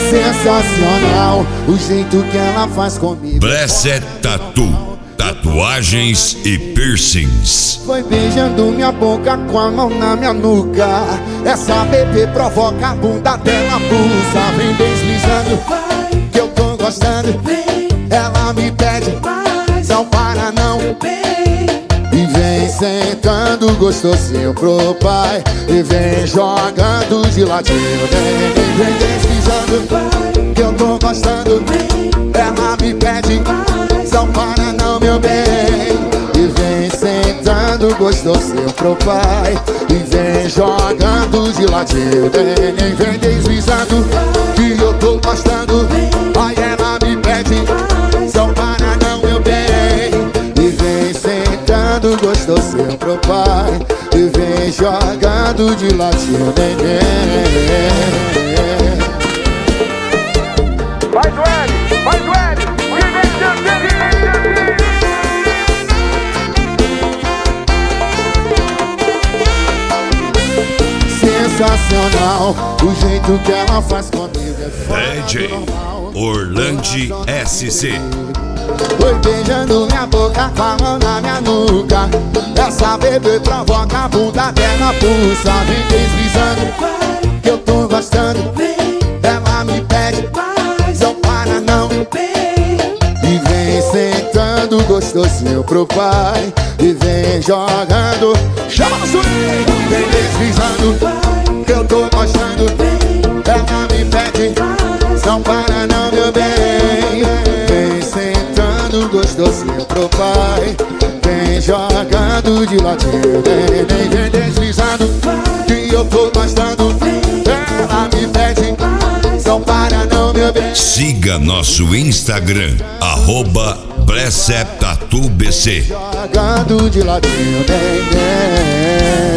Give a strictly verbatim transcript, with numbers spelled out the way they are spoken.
Sensacional o jeito que ela faz comigo. Blessed Tattoo, tatuagens e piercings. Foi beijando minha boca com a mão na minha nuca. Essa bebê provoca a bunda dela pulsa. Vem deslizando, que eu tô gostando. Ela me pede, não para não. E vem sentando gostosinho pro pai. E vem jogando de ladinho. Vem, vem deslizando, que eu tô gostando. Ela me pede, não para não, meu bem. E vem sentando gostosinho pro pai. E vem jogando de ladinho. Vem, vem deslizando, que eu tô gostando. Aí ela me pede, não para não, meu bem. E vem sentando gostosinho pro pai. E vem jogando de ladinho. Vem, vem. Vai do L, vai do L, sensacional o jeito que ela faz comigo. É fora D J do normal. Orlandi S C. Foi beijando minha boca com a mão na minha nuca. Essa bebê provoca a bunda dela pulsa. Vem deslizando, que eu tô gostando. Ela me pede, não para não. E vem sentando gostosinho pro pai. E vem jogando, chama no swing. Vem deslizando, que eu tô gostando. Ela me pede, não para não, meu bem. Vem sentando gostosinho pro pai. Vem jogando de ladinho. Vem, vem, vem deslizando, que eu tô gostando. Ela me pede, não para não, meu bem. Siga nosso Instagram, arroba Blessed Tattoo B C. Jogando de ladinho, bem, bem.